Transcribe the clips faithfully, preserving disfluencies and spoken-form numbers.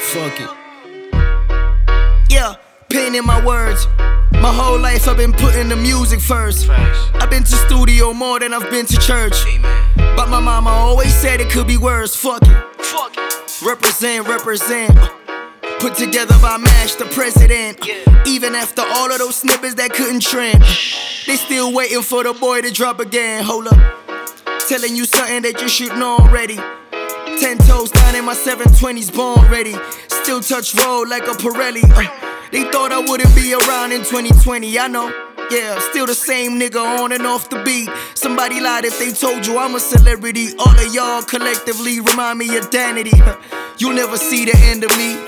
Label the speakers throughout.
Speaker 1: fuck it. Yeah, pain in my words. My whole life I've been putting the music first. I've been to studio more than I've been to church. But my mama always said it could be worse. Fuck it. Represent, represent. Put together by Mash, the president. Even after all of those snippets that couldn't trend, they still waiting for the boy to drop again. Hold up, telling you something that you should know already. Ten toes down in my seven twenties, born ready. Still touch roll like a Pirelli. uh, They thought I wouldn't be around in twenty twenty, I know. Yeah, still the same nigga on and off the beat. Somebody lied if they told you I'm a celebrity. All of y'all collectively remind me of Danity. You'll never see the end of me.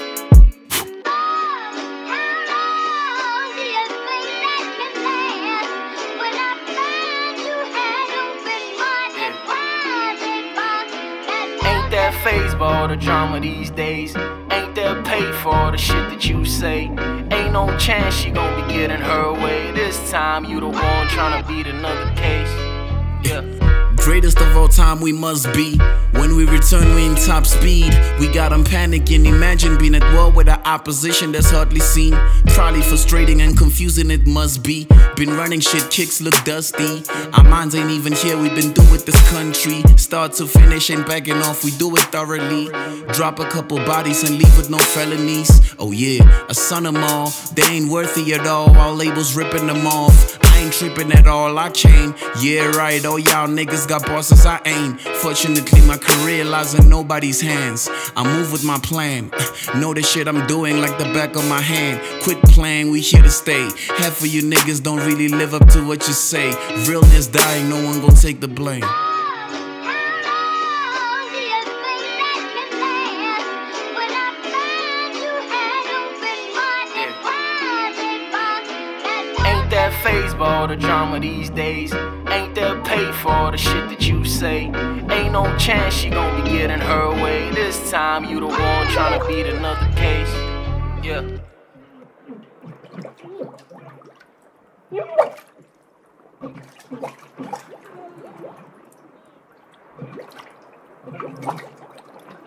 Speaker 2: That phase for all the drama these days. Ain't that pay for all the shit that you say? Ain't no chance she gon' be getting her way. This time you the one tryna beat another case. Yeah.
Speaker 3: Greatest of all time we must be. When we return we in top speed. We got them panicking, imagine being at war with an opposition that's hardly seen. Probably frustrating and confusing it must be. Been running shit, kicks look dusty. Our minds ain't even here, we been through with this country. Start to finish, ain't backing off, we do it thoroughly. Drop a couple bodies and leave with no felonies. Oh yeah, a son of all, they ain't worthy at all. All labels ripping them off. I ain't tripping at all, I chain. Yeah right, all y'all niggas got bosses, I ain't. Fortunately my career lies in nobody's hands. I move with my plan. Know the shit I'm doing like the back of my hand. Quit playing, we here to stay. Half of you niggas don't really live up to what you say. Realness dying, no one gon' take the blame.
Speaker 2: That phase for all the drama these days. Ain't that pay for all the shit that you say? Ain't no chance she gon' be getting her way. This time you the one tryna beat another case. Yeah.